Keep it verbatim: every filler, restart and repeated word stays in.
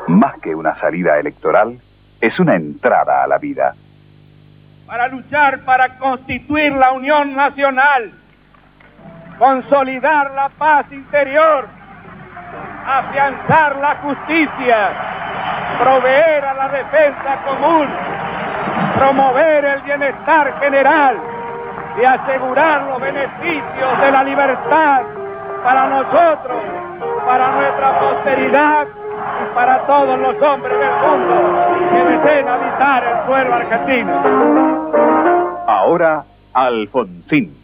más que una salida electoral, es una entrada a la vida. Para luchar para constituir la unión nacional, consolidar la paz interior, afianzar la justicia, proveer a la defensa común, promover el bienestar general y asegurar los beneficios de la libertad para nosotros, para nuestra posteridad y para todos los hombres del mundo que deseen habitar el suelo argentino. Ahora, Alfonsín.